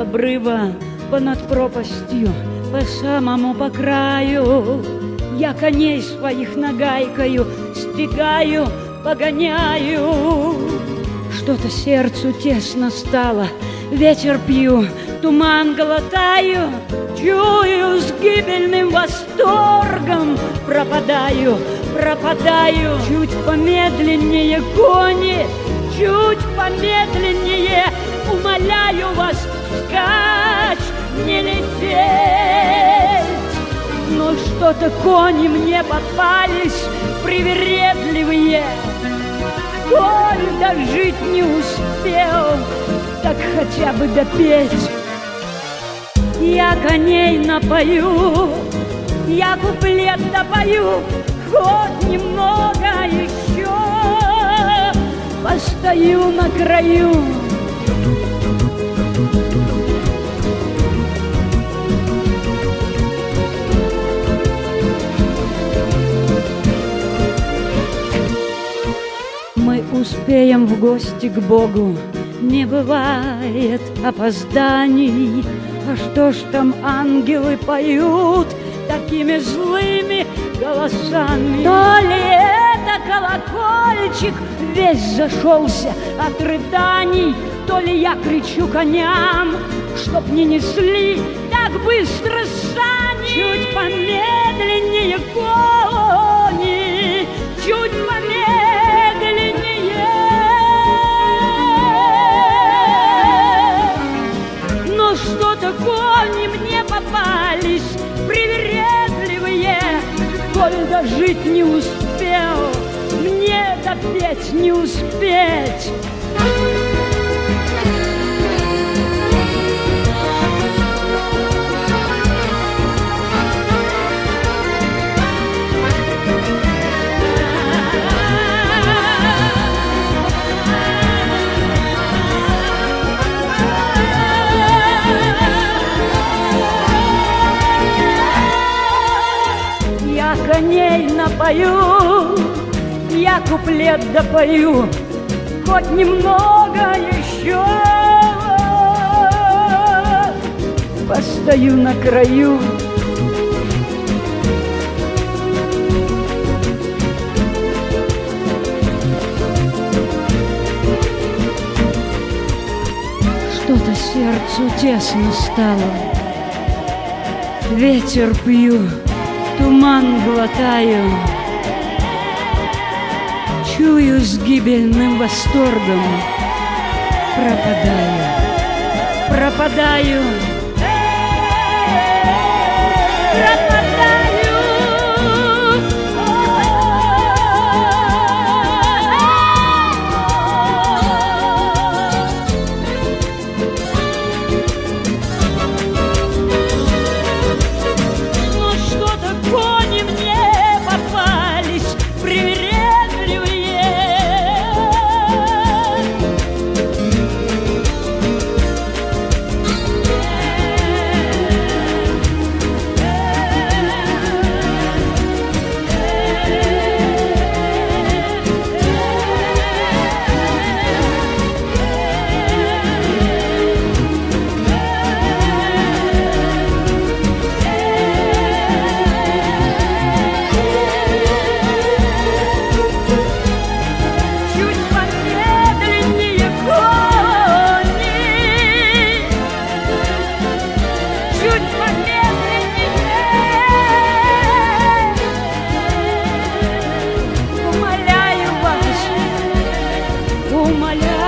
обрыва, понад пропастью, по самому по краю. Я коней своих нагайкою стегаю, погоняю. Что-то сердцу тесно стало, ветер пью, туман глотаю, чую, с гибельным восторгом пропадаю, пропадаю. Чуть помедленнее, кони, чуть помедленнее, умоляю вас вскачь, не лететь. Но что-то кони мне попались привередливые. Коль дожить не успел, так хотя бы допеть. Я коней напою, я куплет допою, хоть немного еще постою на краю. Мы успеем в гости к Богу, не бывает опозданий. А что ж там ангелы поют такими злыми голосами? То ли это колокольчик весь зашелся от рыданий, то ли я кричу коням, чтоб не несли так быстро сани. Чуть помедленнее, кони, чуть помедленнее. Но что-то кони мне попались привередливые. Коль дожить не успел, мне допеть не успеть. Я коней напою, я куплет допою, хоть немного еще постою на краю. Что-то сердцу тесно стало, ветер пью, туман глотаю, чую, с гибельным восторгом пропадаю, пропадаю, пропадаю. Умоляю,